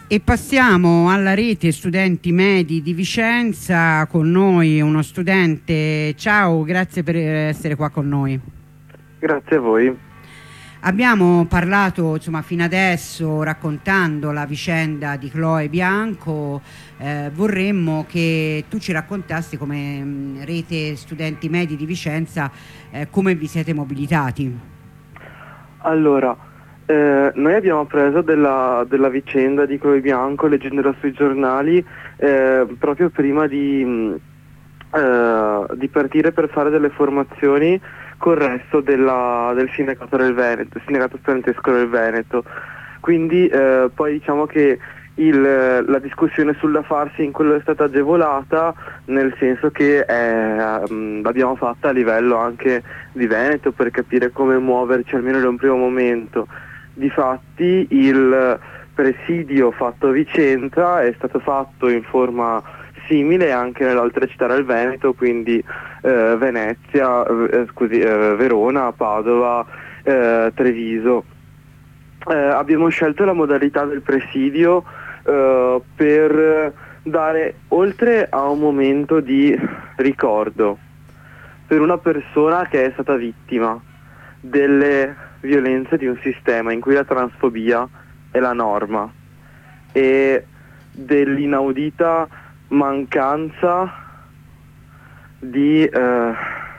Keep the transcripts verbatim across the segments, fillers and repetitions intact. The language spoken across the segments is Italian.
E passiamo alla rete studenti medi di Vicenza, con noi uno studente. Ciao, grazie per essere qua con noi. Grazie a voi. Abbiamo parlato insomma fino adesso raccontando la vicenda di Chloe Bianco. Eh, vorremmo che tu ci raccontassi come mh, rete studenti medi di Vicenza eh, come vi siete mobilitati. Allora, Eh, noi abbiamo appreso della, della vicenda di Chloe Bianco leggendola sui giornali eh, proprio prima di, mh, eh, di partire per fare delle formazioni col resto della, del sindacato del Veneto, il sindacato studentesco del Veneto. Quindi eh, poi diciamo che il, la discussione sul da farsi in quello è stata agevolata, nel senso che eh, mh, l'abbiamo fatta a livello anche di Veneto per capire come muoverci almeno da un primo momento. Difatti il presidio fatto a Vicenza è stato fatto in forma simile anche nelle altre città del Veneto, quindi eh, Venezia, eh, scusi, eh, Verona, Padova, eh, Treviso. Eh, abbiamo scelto la modalità del presidio eh, per dare, oltre a un momento di ricordo per una persona che è stata vittima delle violenze di un sistema in cui la transfobia è la norma e dell'inaudita mancanza di, eh,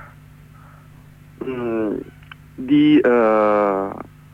mh, di eh,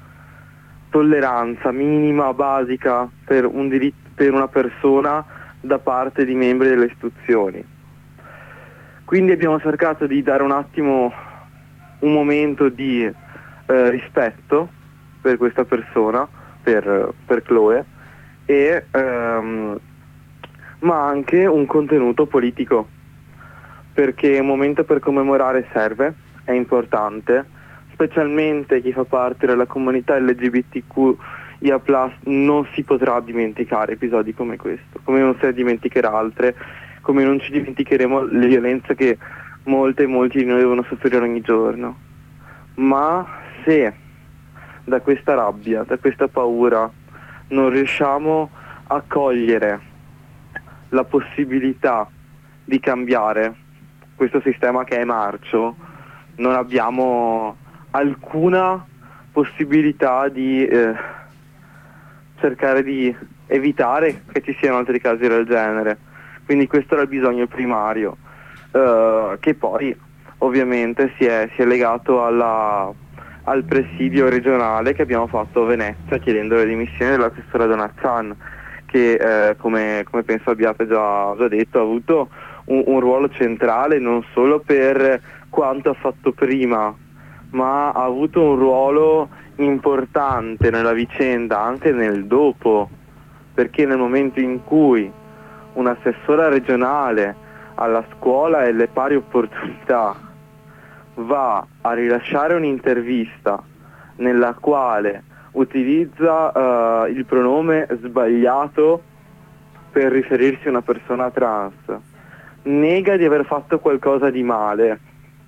tolleranza minima, basica per un diritto, per una persona da parte di membri delle istituzioni. Quindi abbiamo cercato di dare un attimo un momento di Eh, rispetto per questa persona, per, per Chloe, e, ehm, ma anche un contenuto politico, perché un momento per commemorare serve, è importante, specialmente chi fa parte della comunità L G B T Q I A plus, non si potrà dimenticare episodi come questo, come non se ne dimenticherà altre, come non ci dimenticheremo le violenze che molte e molti di noi devono soffrire ogni giorno. Ma se da questa rabbia, da questa paura non riusciamo a cogliere la possibilità di cambiare questo sistema che è marcio, non abbiamo alcuna possibilità di eh, cercare di evitare che ci siano altri casi del genere. Quindi questo era il bisogno primario, eh, che poi ovviamente si è, si è legato alla al presidio regionale che abbiamo fatto a Venezia chiedendo le dimissioni dell'assessore Donazzan, che eh, come, come penso abbiate già, già detto ha avuto un, un ruolo centrale non solo per quanto ha fatto prima, ma ha avuto un ruolo importante nella vicenda anche nel dopo, perché nel momento in cui un'assessora regionale alla scuola e alle pari opportunità va a rilasciare un'intervista nella quale utilizza uh, il pronome sbagliato per riferirsi a una persona trans, nega di aver fatto qualcosa di male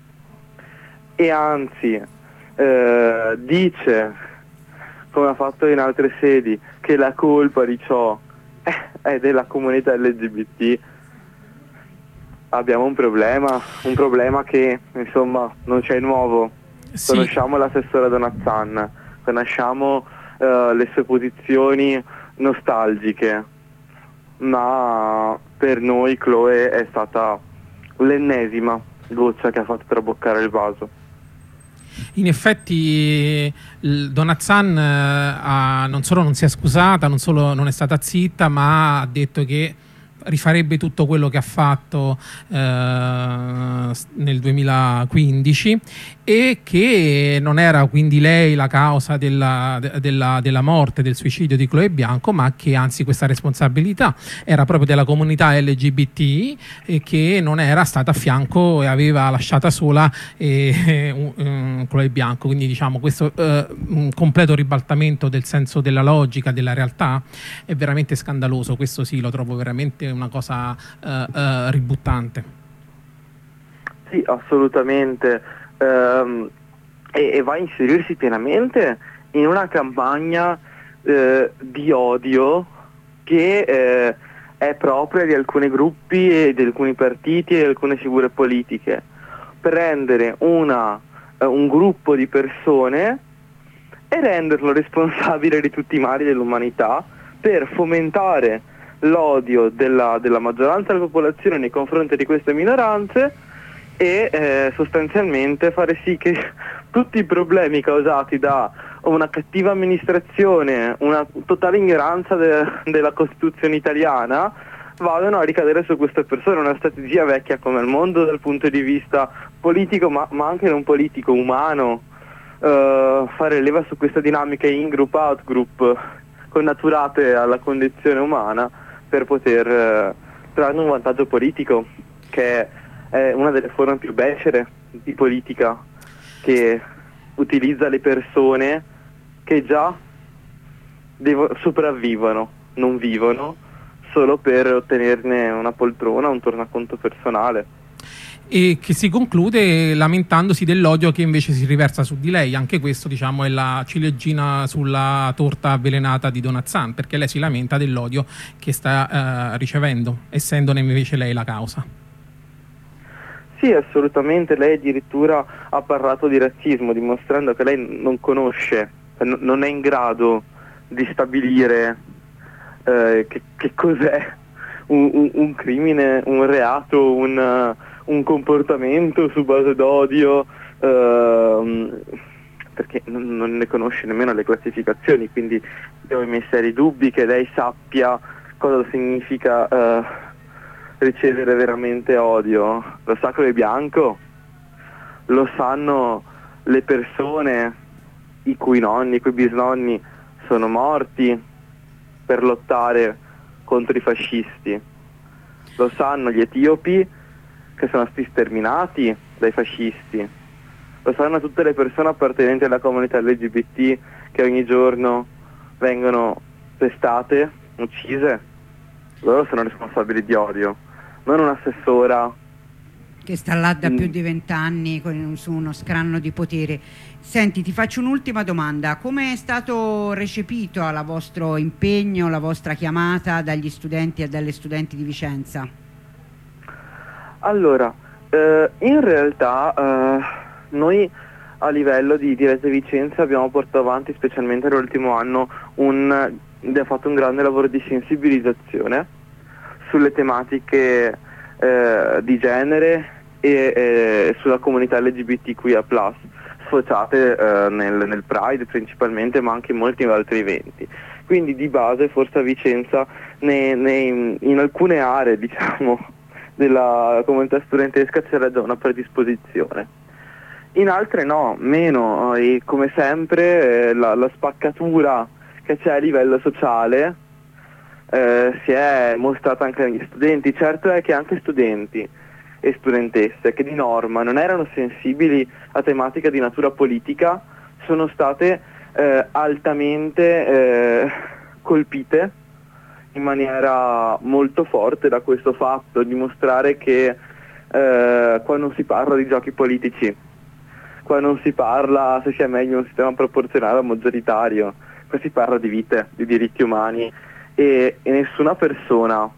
e anzi eh, dice, come ha fatto in altre sedi, che la colpa di ciò è della comunità L G B T, abbiamo un problema, un problema che insomma non c'è nuovo. Sì. Conosciamo l'assessore Donazzan, conosciamo uh, le sue posizioni nostalgiche, ma per noi Chloe è stata l'ennesima goccia che ha fatto traboccare il vaso. In effetti Donazzan ha, non solo non si è scusata, non solo non è stata zitta, ma ha detto che rifarebbe tutto quello che ha fatto eh, nel duemilaquindici e che non era quindi lei la causa della, della, della morte, del suicidio di Chloe Bianco, ma che anzi questa responsabilità era proprio della comunità L G B T e che non era stata a fianco e aveva lasciata sola eh, um, Chloe Bianco. Quindi diciamo questo eh, un completo ribaltamento del senso della logica, della realtà, è veramente scandaloso. Questo sì, lo trovo veramente una cosa eh, eh, ributtante. Sì, assolutamente. Um, e, e va a inserirsi pienamente in una campagna eh, di odio che eh, è propria di alcuni gruppi e di alcuni partiti e di alcune figure politiche. Prendere una, eh, un gruppo di persone e renderlo responsabile di tutti i mali dell'umanità per fomentare l'odio della, della maggioranza della popolazione nei confronti di queste minoranze e eh, sostanzialmente fare sì che tutti i problemi causati da una cattiva amministrazione, una totale ignoranza de, della Costituzione italiana vadano a ricadere su queste persone. Una strategia vecchia come il mondo dal punto di vista politico, ma, ma anche non politico, umano, uh, fare leva su queste dinamiche in-group, out-group connaturate alla condizione umana per poter uh, trarne un vantaggio politico, che è una delle forme più becere di politica, che utilizza le persone che già devo, sopravvivono, non vivono, solo per ottenerne una poltrona, un tornaconto personale. E che si conclude lamentandosi dell'odio che invece si riversa su di lei. Anche questo, diciamo, è la ciliegina sulla torta avvelenata di Donazzan, perché lei si lamenta dell'odio che sta eh, ricevendo, essendone invece lei la causa. Sì, assolutamente. Lei addirittura ha parlato di razzismo, dimostrando che lei non conosce, n- non è in grado di stabilire eh, che, che cos'è un, un, un crimine, un reato, un, uh, un comportamento su base d'odio, uh, perché non, non ne conosce nemmeno le classificazioni, quindi abbiamo i miei seri dubbi che lei sappia cosa significa uh, ricevere veramente odio. Lo sa Chloe Bianco, lo sanno le persone i cui nonni, i cui bisnonni sono morti per lottare contro i fascisti, lo sanno gli etiopi che sono stati sterminati dai fascisti, lo sanno tutte le persone appartenenti alla comunità L G B T che ogni giorno vengono pestate, uccise. Loro sono responsabili di odio, non un'assessora che sta là da mm. più di vent'anni su uno scranno di potere. Senti, ti faccio un'ultima domanda: come è stato recepito al vostro impegno, la vostra chiamata dagli studenti e dalle studenti di Vicenza? Allora, eh, in realtà eh, noi a livello di Dirette Vicenza abbiamo portato avanti, specialmente nell'ultimo anno, un, abbiamo fatto un grande lavoro di sensibilizzazione sulle tematiche eh, di genere e eh, sulla comunità L G B T Q I A plus, sfociate eh, nel, nel Pride principalmente, ma anche in molti altri eventi. Quindi di base forse a Vicenza ne, ne, in alcune aree, diciamo, della comunità studentesca c'era già una predisposizione, in altre no, meno, e come sempre eh, la, la spaccatura che c'è a livello sociale eh, si è mostrata anche agli studenti. Certo è che anche studenti e studentesse che di norma non erano sensibili a tematiche di natura politica sono state eh, altamente eh, colpite in maniera molto forte da questo fatto, dimostrare che eh, qua non si parla di giochi politici, qua non si parla se sia meglio un sistema proporzionale o maggioritario, qua si parla di vite, di diritti umani, e, e nessuna persona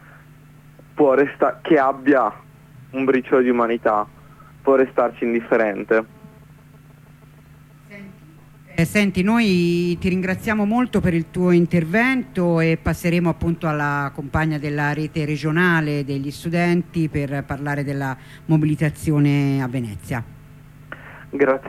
può resta- che abbia un briciolo di umanità può restarci indifferente. Eh, senti, noi ti ringraziamo molto per il tuo intervento e passeremo appunto alla compagna della rete regionale degli studenti per parlare della mobilitazione a Venezia. Grazie.